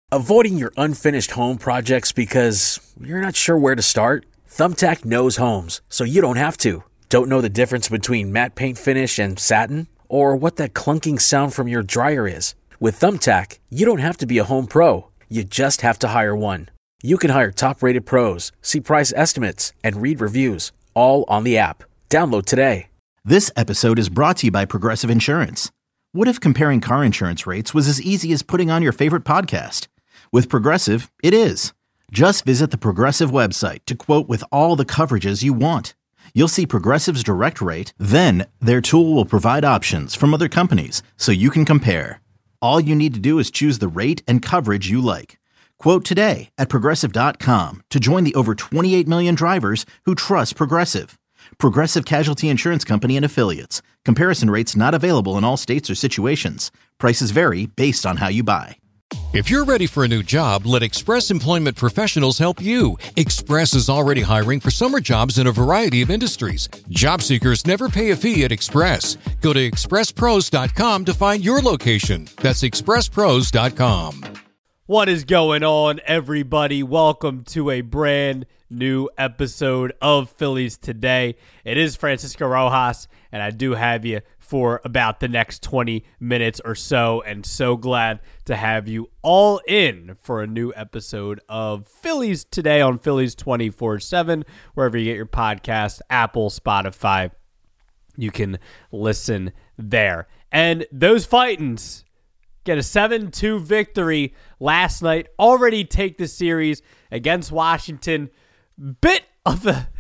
Avoiding your unfinished home projects because you're not sure where to start? Thumbtack knows homes, so you don't have to. Don't know the difference between matte paint finish and satin? Or what that clunking sound from your dryer is? With Thumbtack, you don't have to be a home pro. You just have to hire one. You can hire top-rated pros, see price estimates, and read reviews, all on the app. Download today. This episode is brought to you by Progressive Insurance. What if comparing car insurance rates was as easy as putting on your favorite podcast? With Progressive, it is. Just visit the Progressive website to quote with all the coverages you want. You'll see Progressive's direct rate, then their tool will provide options from other companies so you can compare. All you need to do is choose the rate and coverage you like. Quote today at Progressive.com to join the over 28 million drivers who trust Progressive. Progressive Casualty Insurance Company and Affiliates. Comparison rates not available in all states or situations. Prices vary based on how you buy. If you're ready for a new job, let Express Employment Professionals help you. Express is already hiring for summer jobs in a variety of industries. Job seekers never pay a fee at Express. Go to expresspros.com to find your location. That's expresspros.com. What is going on, everybody? Welcome to a brand new episode of Phillies Today. It is Francisco Rojas, and I do have you for about the next 20 minutes or so, and so glad to have you all in for a new episode of Phillies Today on Phillies 24/7, wherever you get your podcast, Apple, Spotify, you can listen there. And those Fightins get a 7-2 victory last night, already take the series against Washington. Bit of a...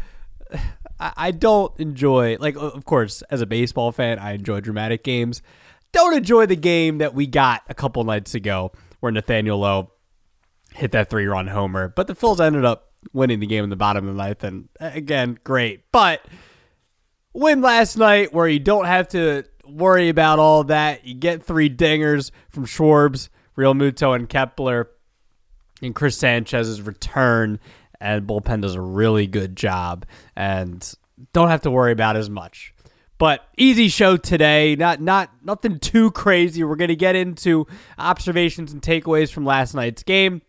I don't enjoy, like, of course, as a baseball fan, I enjoy dramatic games. Don't enjoy the game that we got a couple nights ago where Nathaniel Lowe hit that 3-run homer. But the Phils ended up winning the game in the bottom of the ninth, and again, great. But win last night where you don't have to worry about all that. You get 3 dingers from Schwarber, Real Muto, and Kepler, and Chris Sanchez's return. And bullpen does a really good job and don't have to worry about as much. But easy show today, nothing too crazy. We're going to get into observations and takeaways from last night's game.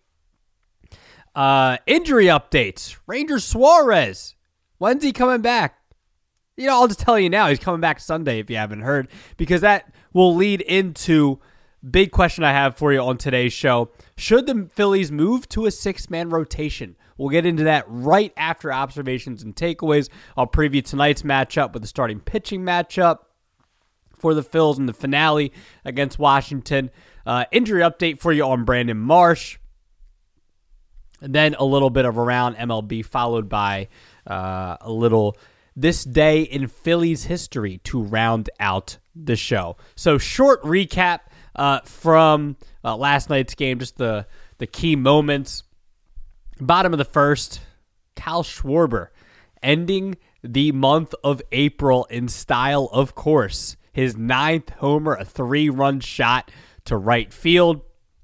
Injury updates. Ranger Suarez. When's he coming back? I'll just tell you now, he's coming back Sunday if you haven't heard, because that will lead into big question I have for you on today's show. Should the Phillies move to a 6-man rotation? We'll get into that right after observations and takeaways. I'll preview tonight's matchup with the starting pitching matchup for the Phils in the finale against Washington. Injury update for you on Brandon Marsh. And then a little bit of around MLB, followed by a little this day in Phillies history to round out the show. So short recap from last night's game, just the key moments. Bottom of the first, Kyle Schwarber ending the month of April in style, of course. His 9th homer, a 3-run shot to right field.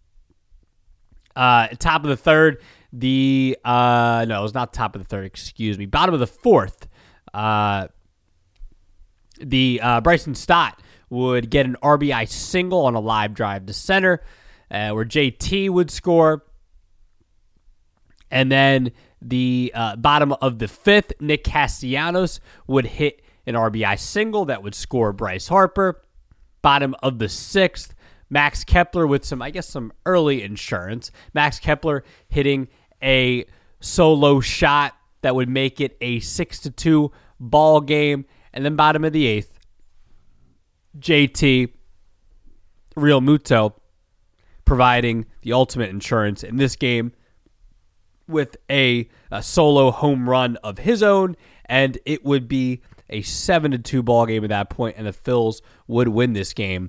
Top of the third, no, it was not top of the third, excuse me. Bottom of the fourth, Bryson Stott would get an RBI single on a live drive to center, where JT would score. And then the bottom of the fifth, Nick Castellanos would hit an RBI single that would score Bryce Harper. Bottom of the sixth, Max Kepler with some early insurance. Max Kepler hitting a solo shot that would make it a 6-2 ball game. And then bottom of the eighth, JT, Real Muto, providing the ultimate insurance in this game with a solo home run of his own, and it would be a 7-2 ball game at that point, and the Phils would win this game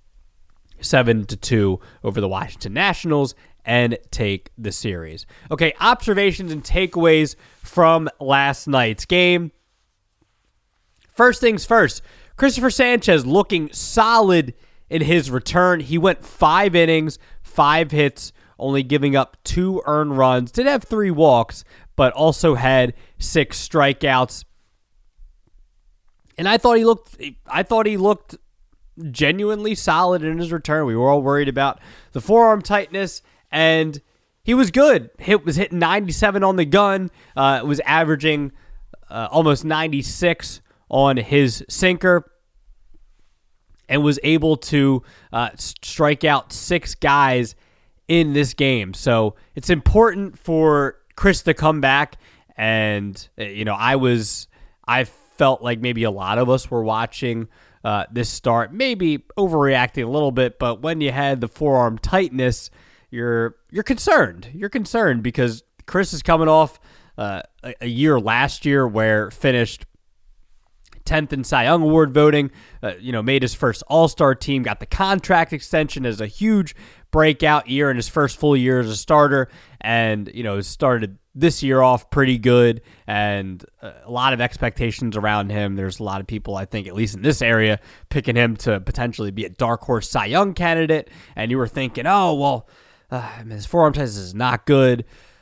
7-2 over the Washington Nationals and take the series. Okay, observations and takeaways from last night's game. First things first, Christopher Sanchez looking solid in his return. He went 5 innings, 5 hits, only giving up 2 earned runs. Did have 3 walks, but also had 6 strikeouts. And I thought he looked genuinely solid in his return. We were all worried about the forearm tightness and he was good. Was hitting 97 on the gun, was averaging almost 96 on his sinker, and was able to strike out 6 guys in this game. So it's important for Chris to come back. And, I felt like maybe a lot of us were watching this start, maybe overreacting a little bit, but when you had the forearm tightness, you're concerned. You're concerned because Chris is coming off a year last year where finished 10th in Cy Young Award voting, made his first All-Star team, got the contract extension as a huge breakout year in his first full year as a starter, and, started this year off pretty good, and a lot of expectations around him. There's a lot of people, I think, at least in this area, picking him to potentially be a dark horse Cy Young candidate, and you were thinking, his forearm tightness is not good.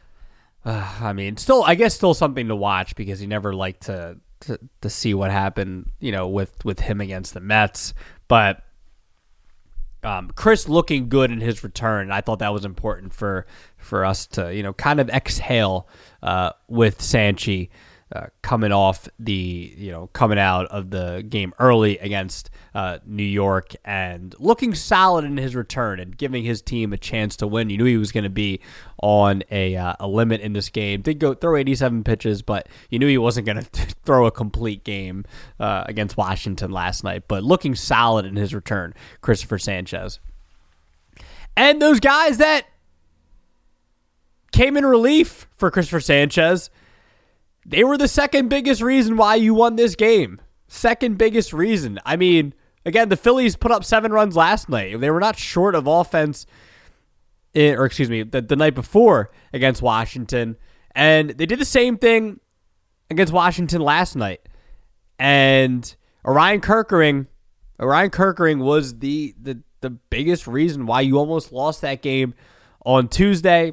Still something to watch because you never like to see what happened, with him against the Mets. But Chris looking good in his return. I thought that was important for us to, kind of exhale with Sanchi coming out of the game early against New York and looking solid in his return and giving his team a chance to win. You knew he was going to be on a limit in this game. Did go throw 87 pitches, but you knew he wasn't going to throw a complete game against Washington last night. But looking solid in his return, Christopher Sanchez. And those guys that came in relief for Christopher Sanchez, they were the second biggest reason why you won this game. Second biggest reason. I mean, again, the Phillies put up 7 runs last night. They were not short of offense, the night before against Washington. And they did the same thing against Washington last night. And Orion Kerkering was the biggest reason why you almost lost that game on Tuesday.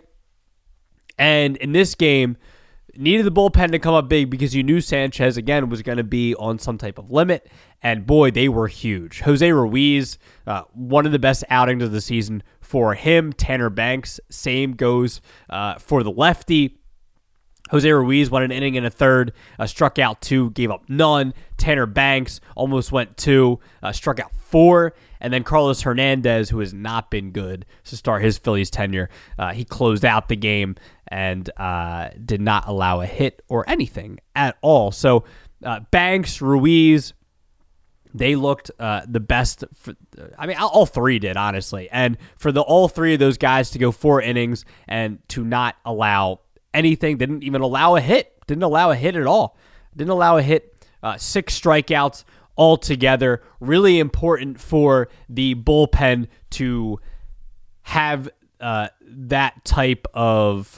And in this game, needed the bullpen to come up big because you knew Sanchez, again, was going to be on some type of limit. And boy, they were huge. Jose Ruiz, one of the best outings of the season for him. Tanner Banks, same goes for the lefty. Jose Ruiz won an inning and a third, struck out 2, gave up none. Tanner Banks almost went 2, struck out 4. And then Carlos Hernandez, who has not been good to start his Phillies tenure, he closed out the game and did not allow a hit or anything at all. So Banks, Ruiz, they looked the best. All 3 did, honestly. And for all 3 of those guys to go 4 innings and to not allow anything, didn't even allow a hit. Didn't allow a hit at all. Didn't allow a hit. 6 strikeouts altogether. Really important for the bullpen to have that type of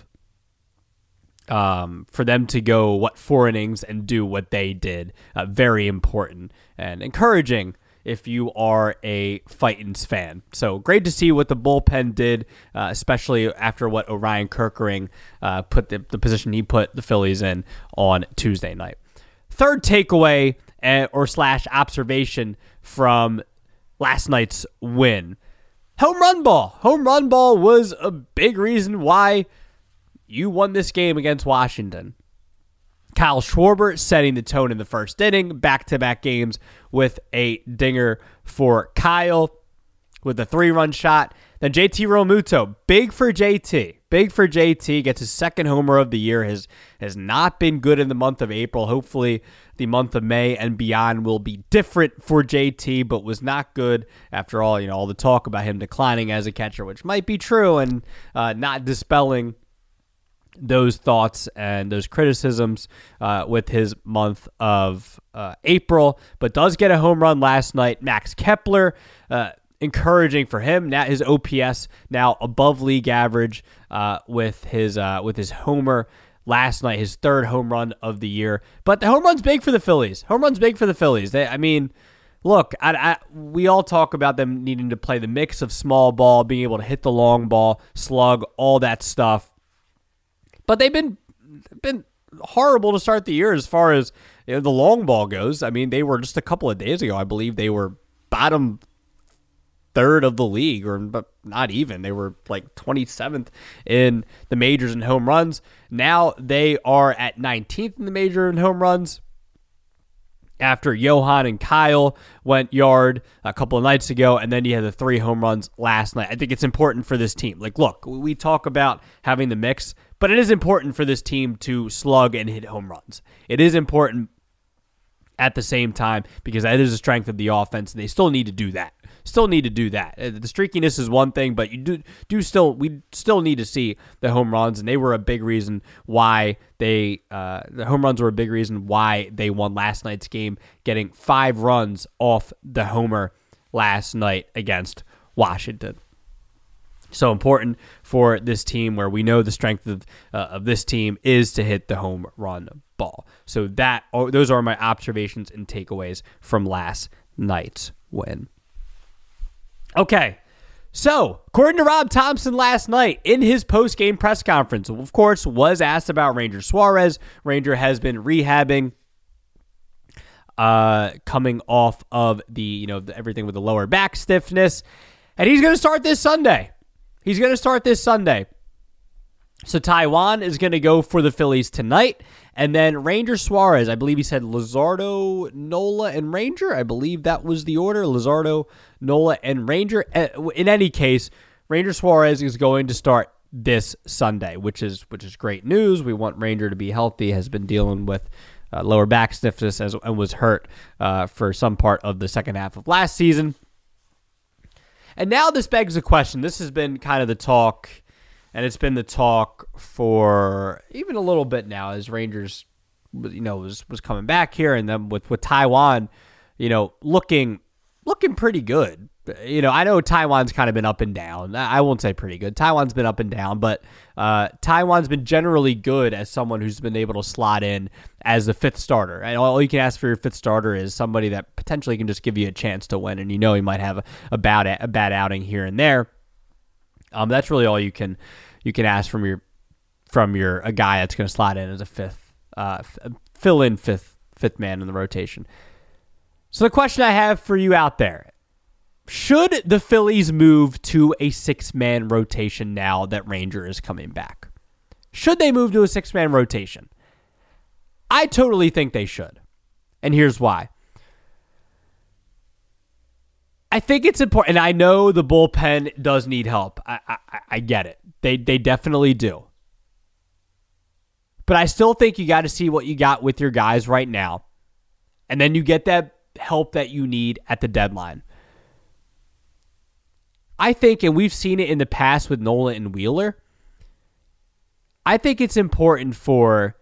for them to go 4 innings and do what they did. Very important and encouraging if you are a Titans fan. So great to see what the bullpen did, especially after what Orion Kerkering put the position he put the Phillies in on Tuesday night. Third takeaway / observation from last night's win. Home run ball. Home run ball was a big reason why you won this game against Washington. Kyle Schwarber setting the tone in the first inning, back-to-back games with a dinger for Kyle with a 3-run shot. Then JT Realmuto, big for JT, gets his second homer of the year. Has not been good in the month of April. Hopefully the month of May and beyond will be different for JT, but was not good after all, all the talk about him declining as a catcher, which might be true, and not dispelling those thoughts and those criticisms with his month of April, but does get a home run last night. Max Kepler, encouraging for him. Now his OPS now above league average with his homer last night, his 3rd home run of the year. But the home run's big for the Phillies. Look, we all talk about them needing to play the mix of small ball, being able to hit the long ball, slug, all that stuff. But they've been horrible to start the year as far as the long ball goes. I mean, they were just a couple of days ago, I believe they were bottom third of the league, but not even. They were like 27th in the majors in home runs. Now they are at 19th in the major in home runs, after Johan and Kyle went yard a couple of nights ago, and then you had the 3 home runs last night. I think it's important for this team. Like, look, we talk about having the mix, but it is important for this team to slug and hit home runs. It is important at the same time because that is the strength of the offense, and they still need to do that. The streakiness is one thing, but we still need to see the home runs, and they were a big reason why the home runs were a big reason why they won last night's game, getting 5 runs off the homer last night against Washington. So important for this team, where we know the strength of this team is to hit the home run ball. So those are my observations and takeaways from last night's win. Okay, so according to Rob Thompson last night in his post-game press conference, of course, was asked about Ranger Suarez. Ranger has been rehabbing, coming off of everything with the lower back stiffness, and he's going to start this Sunday. So Taijuan is going to go for the Phillies tonight. And then Ranger Suarez, I believe he said Luzardo, Nola, and Ranger. I believe that was the order, Luzardo, Nola, and Ranger. In any case, Ranger Suarez is going to start this Sunday, which is great news. We want Ranger to be healthy, has been dealing with lower back stiffness and was hurt for some part of the second half of last season. And now this begs the question. This has been kind of the talk, and it's been the talk for even a little bit now as Rangers, was coming back here, and then with Taijuan, looking pretty good. I know Taijuan's kind of been up and down. I won't say pretty good. Taijuan's been up and down, but Taijuan's been generally good as someone who's been able to slot in as the 5th starter. And all you can ask for your 5th starter is somebody that potentially can just give you a chance to win, and he might have a bad outing here and there. That's really all you can ask from a guy that's going to slot in as a 5th, fill in fifth man in the rotation. So the question I have for you out there: should the Phillies move to a 6-man rotation now that Ranger is coming back? Should they move to a 6-man rotation? I totally think they should, and here's why. I think it's important, and I know the bullpen does need help. I get it. They definitely do. But I still think you got to see what you got with your guys right now, and then you get that help that you need at the deadline. I think, and we've seen it in the past with Nola and Wheeler, I think it's important for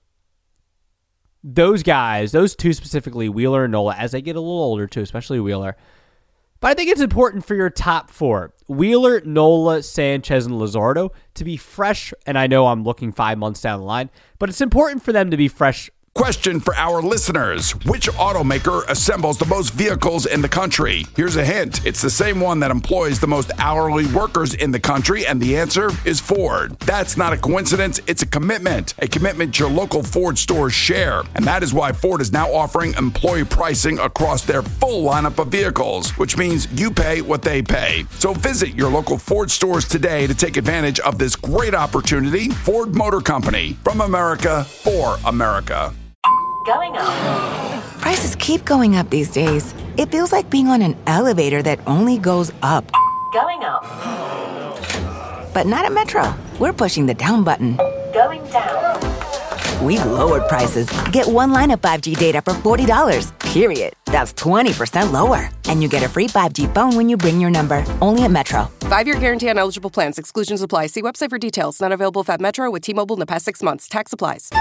those guys, those two specifically, Wheeler and Nola, as they get a little older too, especially Wheeler. But I think it's important for your top 4, Wheeler, Nola, Sanchez, and Luzardo, to be fresh. And I know I'm looking 5 months down the line, but it's important for them to be fresh. Question for our listeners. Which automaker assembles the most vehicles in the country? Here's a hint. It's the same one that employs the most hourly workers in the country, and the answer is Ford. That's not a coincidence. It's a commitment your local Ford stores share. And that is why Ford is now offering employee pricing across their full lineup of vehicles, which means you pay what they pay. So visit your local Ford stores today to take advantage of this great opportunity. Ford Motor Company, from America for America. Going up. Prices keep going up these days. It feels like being on an elevator that only goes up. Going up. But not at Metro. We're pushing the down button. Going down. We've lowered prices. Get one line of 5G data for $40, period. That's 20% lower. And you get a free 5G phone when you bring your number. Only at Metro. 5-year guarantee on eligible plans. Exclusions apply. See website for details. Not available at Metro with T-Mobile in the past 6 months. Tax applies.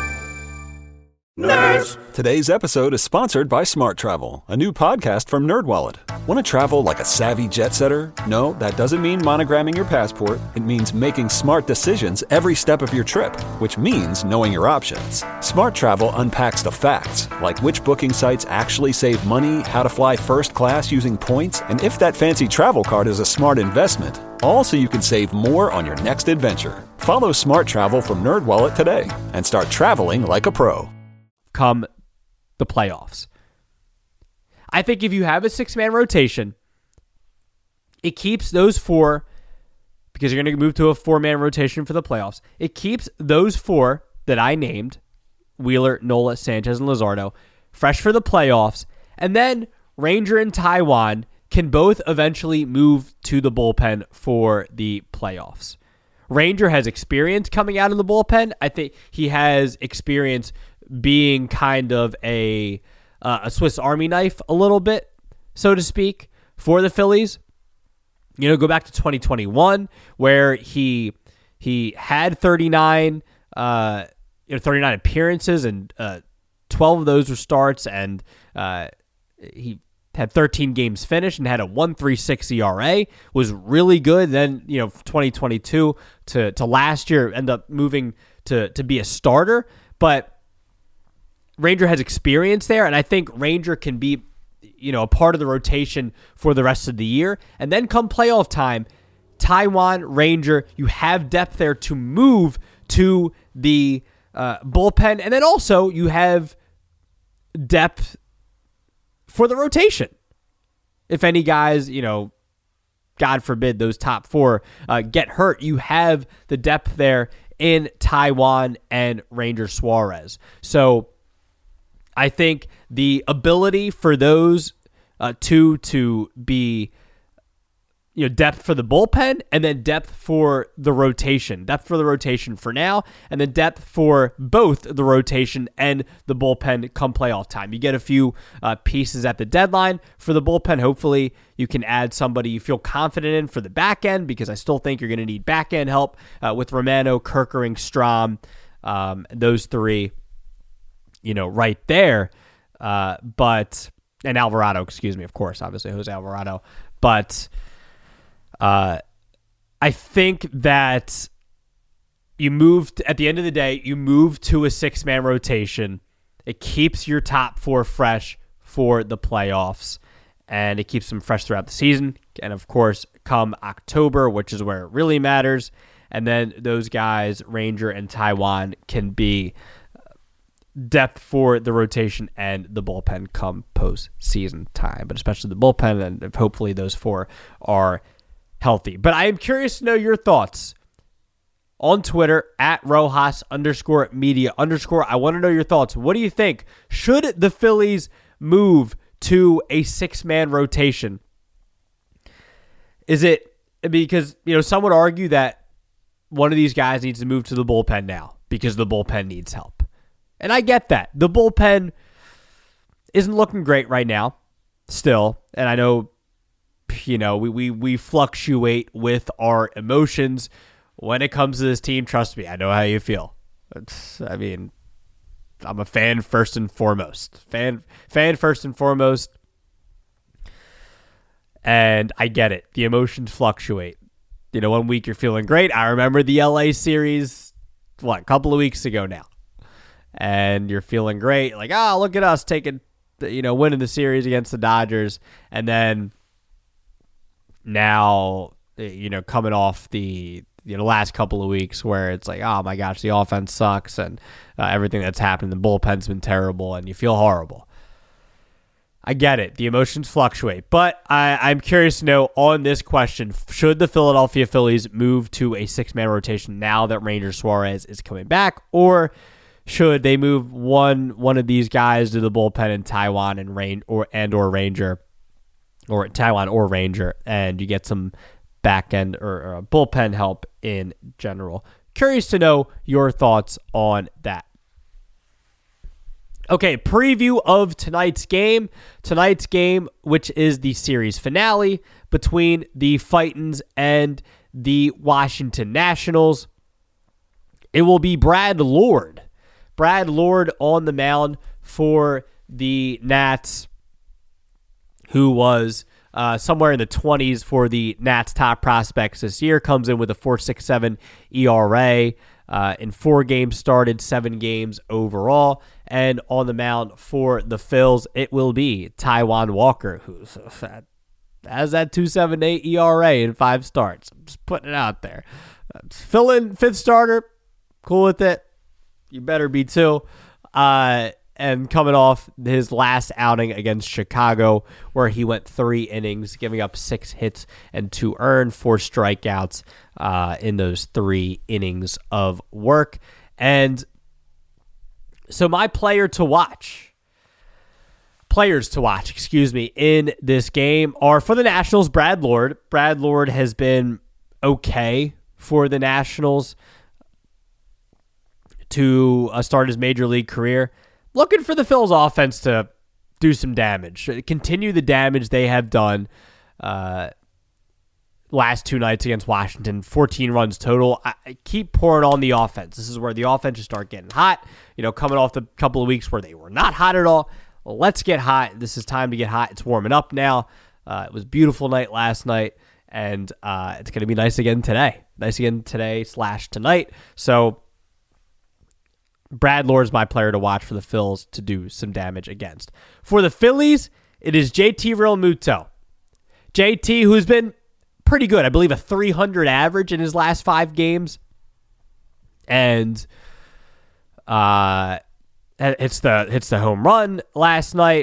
Nerds! Today's episode is sponsored by Smart Travel, a new podcast from NerdWallet. Want to travel like a savvy jet setter? No, that doesn't mean monogramming your passport. It means making smart decisions every step of your trip, which means knowing your options. Smart Travel unpacks the facts, like which booking sites actually save money, how to fly first class using points, and if that fancy travel card is a smart investment. All so you can save more on your next adventure. Follow Smart Travel from NerdWallet today and start traveling like a pro. Come the playoffs, I think if you have a 6-man rotation, it keeps those four, because you're going to move to a 4-man rotation for the playoffs. It keeps those four that I named, Wheeler, Nola, Sanchez, and Luzardo, fresh for the playoffs. And then Ranger and Taijuan can both eventually move to the bullpen for the playoffs. Ranger has experience coming out of the bullpen. I think he has experience being kind of a Swiss Army knife a little bit, so to speak, for the Phillies. Go back to 2021 where he had 39 appearances, and 12 of those were starts, and he had 13 games finished and had a 1.36 ERA, was really good. Then, 2022 to last year, end up moving to be a starter. But Ranger has experience there, and I think Ranger can be, a part of the rotation for the rest of the year. And then come playoff time, Taijuan, Ranger, you have depth there to move to the bullpen. And then also you have depth for the rotation. If any guys, God forbid, those top four get hurt, you have the depth there in Taijuan and Ranger Suarez. So I think the ability for those two to be depth for the bullpen, and then depth for the rotation. Depth for the rotation for now, and then depth for both the rotation and the bullpen come playoff time. You get a few pieces at the deadline for the bullpen. Hopefully you can add somebody you feel confident in for the back end, because I still think you're going to need back end help with Romano, Kerkering, Strahm, those three, right there. And Alvarado, of course, obviously Jose Alvarado. But I think that at the end of the day, you move to a 6-man rotation. It keeps your top four fresh for the playoffs, and it keeps them fresh throughout the season. And of course, come October, which is where it really matters, and then those guys, Ranger and Taijuan, can be depth for the rotation and the bullpen come postseason time, but especially the bullpen, and hopefully those four are healthy. But I am curious to know your thoughts on Twitter at Rojas_media_. I want to know your thoughts. What do you think? Should the Phillies move to a 6-man rotation? Is it because, some would argue that one of these guys needs to move to the bullpen now because the bullpen needs help. And I get that. The bullpen isn't looking great right now still. And I know, we fluctuate with our emotions when it comes to this team. Trust me, I know how you feel. I'm a fan first and foremost. Fan first and foremost. And I get it. The emotions fluctuate. 1 week you're feeling great. I remember the LA series, a couple of weeks ago now. And you're feeling great. Like, look at us taking, winning the series against the Dodgers. And then now, coming off the last couple of weeks where it's like, oh my gosh, the offense sucks and everything that's happened, the bullpen's been terrible, and you feel horrible. I get it. The emotions fluctuate. But I'm curious to know on this question, should the Philadelphia Phillies move to a 6-man rotation now that Ranger Suarez is coming back, or should they move one of these guys to the bullpen in Taijuan or Ranger, or Taijuan or Ranger, and you get some back end or bullpen help in general? Curious to know your thoughts on that. Okay, preview of tonight's game. Tonight's game, which is the series finale between the Fightins and the Washington Nationals. It will be Brad Lord. Brad Lord on the mound for the Nats, who was somewhere in the 20s for the Nats' top prospects this year. Comes in with a 4.67 ERA in 4 games started, 7 games overall. And on the mound for the Phils, it will be Taijuan Walker, who has that 2.78 ERA in 5 starts. I'm just putting it out there. Fill in 5th starter, cool with it. You better be too. And and coming off his last outing against Chicago, where he went 3 innings, giving up 6 hits and 2 earned, 4 strikeouts in those 3 innings of work. And so my players to watch, in this game are for the Nationals, Brad Lord. Brad Lord has been okay for the Nationals to start his major league career. Looking for the Phils offense to do some damage, continue the damage they have done last 2 nights against Washington, 14 runs total. I keep pouring on the offense. This is where the offense should start getting hot. Coming off the couple of weeks where they were not hot at all. Well, let's get hot. This is time to get hot. It's warming up now. It was a beautiful night last night, and it's going to be nice again today. Tonight. So Brad Lord's my player to watch for the Phils to do some damage against. For the Phillies, it is JT Realmuto. JT, who's been pretty good. I believe a 300 average in his last 5 games. And hits the home run last night.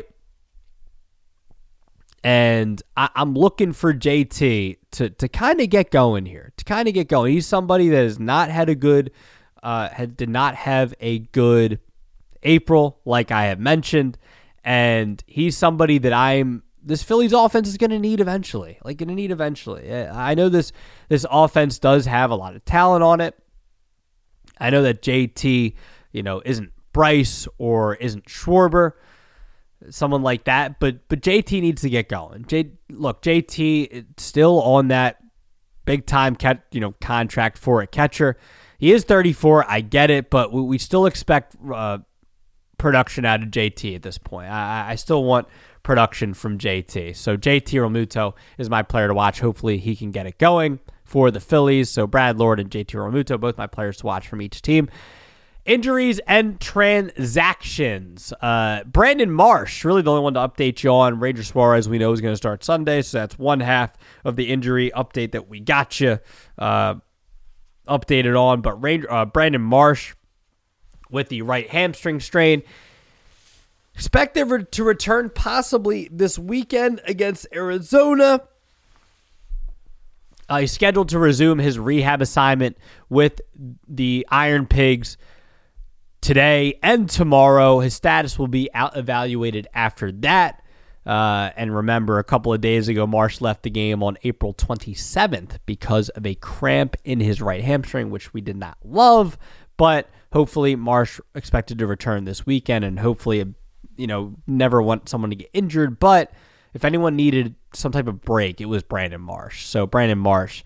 And I'm looking for JT to kind of get going here. He's somebody that has not had a good did not have a good April, like I have mentioned, and he's somebody that this Phillies offense is going to need eventually. I know this offense does have a lot of talent on it. I know that JT, isn't Bryce or isn't Schwarber, someone like that, but JT needs to get going. JT is still on that big time contract for a catcher. He is 34, I get it, but we still expect production out of JT at this point. I still want production from JT. So JT Realmuto is my player to watch. Hopefully he can get it going for the Phillies. So Brad Lord and JT Realmuto, both my players to watch from each team. Injuries and transactions. Brandon Marsh, really the only one to update you on. Ranger Suarez, we know, is going to start Sunday, so that's one half of the injury update that we got you updated on. But Brandon Marsh with the right hamstring strain, expected to return possibly this weekend against Arizona. He's scheduled to resume his rehab assignment with the Iron Pigs today and tomorrow. His status will be out evaluated after that. And remember, a couple of days ago, Marsh left the game on April 27th because of a cramp in his right hamstring, which we did not love. But hopefully Marsh expected to return this weekend, and hopefully, never want someone to get injured. But if anyone needed some type of break, it was Brandon Marsh. So Brandon Marsh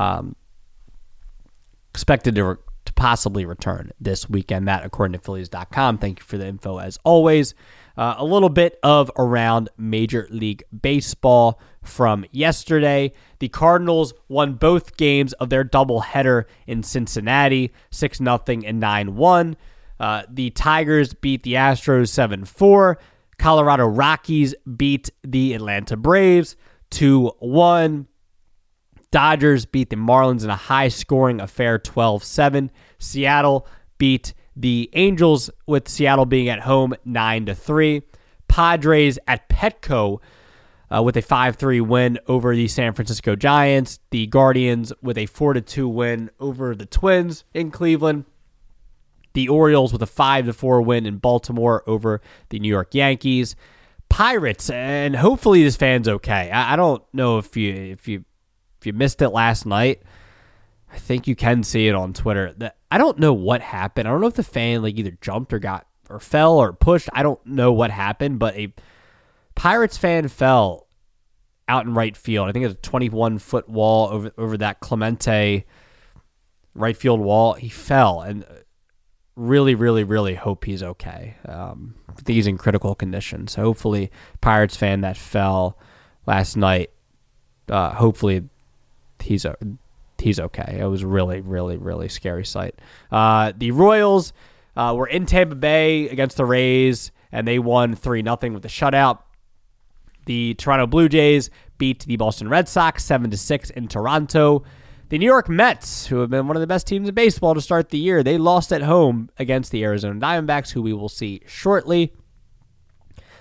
expected to possibly return this weekend. That according to Phillies.com. Thank you for the info as always. A little bit of around Major League Baseball from yesterday. The Cardinals won both games of their doubleheader in Cincinnati, 6-0 and 9-1. The Tigers beat the Astros 7-4. Colorado Rockies beat the Atlanta Braves 2-1. Dodgers beat the Marlins in a high-scoring affair 12-7. Seattle beat the Angels, with Seattle being at home 9-3. Padres at Petco with a 5-3 win over the San Francisco Giants. The Guardians with a 4-2 win over the Twins in Cleveland. The Orioles with a 5-4 win in Baltimore over the New York Yankees. Pirates, and hopefully this fan's okay. I don't know if you missed it last night. I think you can see it on Twitter. I don't know what happened. I don't know if the fan either jumped or fell or pushed. I don't know what happened, but a Pirates fan fell out in right field. I think it's a 21-foot wall over that Clemente right field wall. He fell, and really, really, really hope he's okay. I think he's in critical condition. So hopefully, Pirates fan that fell last night, hopefully he's okay. It was a really, really, really scary sight. The Royals were in Tampa Bay against the Rays, and they won 3-0 with a shutout. The Toronto Blue Jays beat the Boston Red Sox 7-6 in Toronto. The New York Mets, who have been one of the best teams in baseball to start the year, they lost at home against the Arizona Diamondbacks, who we will see shortly.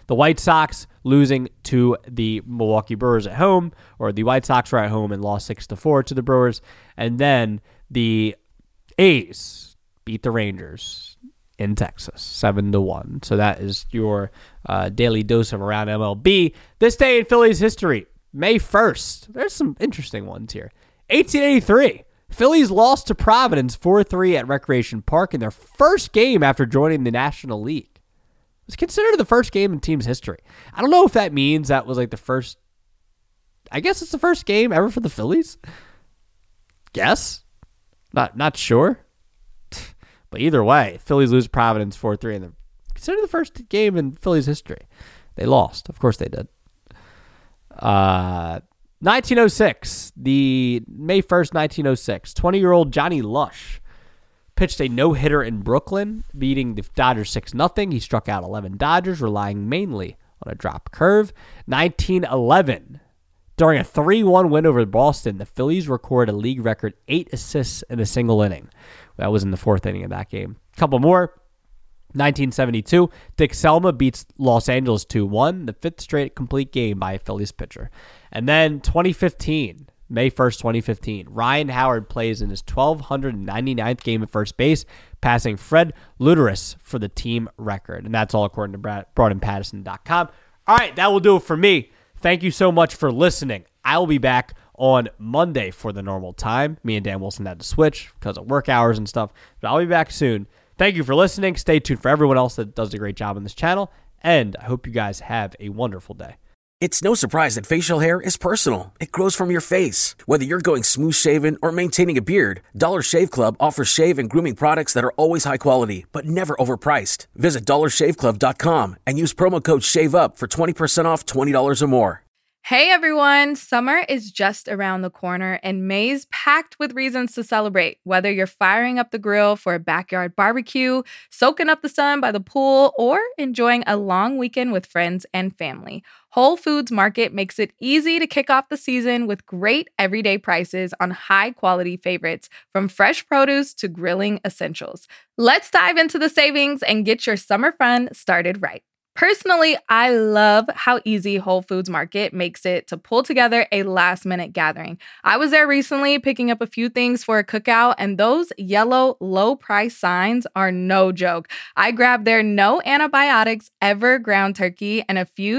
The White Sox losing to the Milwaukee Brewers at home, or the White Sox were at home and lost 6-4 to the Brewers. And then the A's beat the Rangers in Texas, 7-1. So that is your daily dose of Around MLB. This day in Phillies history, May 1st. There's some interesting ones here. 1883. Phillies lost to Providence 4-3 at Recreation Park in their first game after joining the National League. It was considered the first game in team's history. I don't know if that means that was like the first... I guess it's the first game ever for the Phillies. Guess. Not sure. But either way, Phillies lose Providence 4-3 and considered the first game in Phillies history. They lost. Of course they did. 1906, the May 1st, 1906, 20-year-old Johnny Lush pitched a no-hitter in Brooklyn, beating the Dodgers 6-0. He struck out 11 Dodgers, relying mainly on a drop curve. 1911, during a 3-1 win over Boston, the Phillies record a league record 8 assists in a single inning. That was in the 4th inning of that game. A couple more. 1972, Dick Selma beats Los Angeles 2-1, the 5th straight complete game by a Phillies pitcher. And then 2015, May 1st, 2015, Ryan Howard plays in his 1,299th game at first base, passing Fred Luteris for the team record. And that's all according to BroughtonPatterson.com. All right, that will do it for me. Thank you so much for listening. I will be back on Monday for the normal time. Me and Dan Wilson had to switch because of work hours and stuff, but I'll be back soon. Thank you for listening. Stay tuned for everyone else that does a great job on this channel, and I hope you guys have a wonderful day. It's no surprise that facial hair is personal. It grows from your face. Whether you're going smooth shaven or maintaining a beard, Dollar Shave Club offers shave and grooming products that are always high quality, but never overpriced. Visit dollarshaveclub.com and use promo code SHAVEUP for 20% off $20 or more. Hey everyone, summer is just around the corner and May's packed with reasons to celebrate. Whether you're firing up the grill for a backyard barbecue, soaking up the sun by the pool, or enjoying a long weekend with friends and family, Whole Foods Market makes it easy to kick off the season with great everyday prices on high-quality favorites, from fresh produce to grilling essentials. Let's dive into the savings and get your summer fun started right. Personally, I love how easy Whole Foods Market makes it to pull together a last-minute gathering. I was there recently picking up a few things for a cookout, and those yellow low-price signs are no joke. I grabbed their no antibiotics ever ground turkey and a few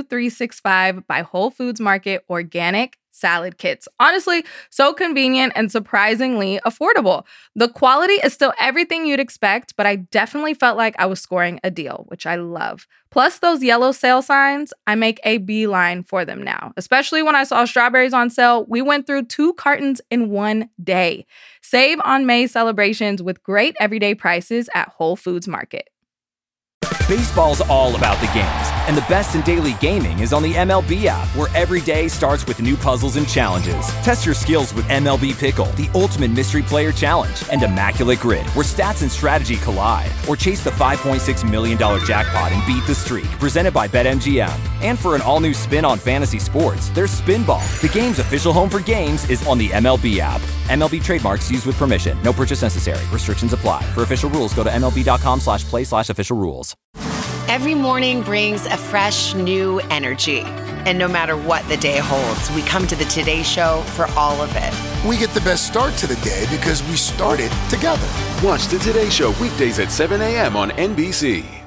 365 by Whole Foods Market organic salad kits. Honestly, so convenient and surprisingly affordable. The quality is still everything you'd expect, but I definitely felt like I was scoring a deal, which I love. Plus those yellow sale signs, I make a beeline for them now. Especially when I saw strawberries on sale, we went through 2 cartons in one day. Save on May celebrations with great everyday prices at Whole Foods Market. Baseball's all about the games, and the best in daily gaming is on the MLB app, where every day starts with new puzzles and challenges. Test your skills with MLB Pickle, the ultimate mystery player challenge, and Immaculate Grid, where stats and strategy collide. Or chase the $5.6 million jackpot and beat the streak, presented by BetMGM. And for an all-new spin on fantasy sports, there's Spinball. The game's official home for games is on the MLB app. MLB trademarks used with permission. No purchase necessary. Restrictions apply. For official rules, go to MLB.com/play/official rules. Every morning brings a fresh, new energy. And no matter what the day holds, we come to the Today Show for all of it. We get the best start to the day because we started together. Watch the Today Show weekdays at 7 a.m. on NBC.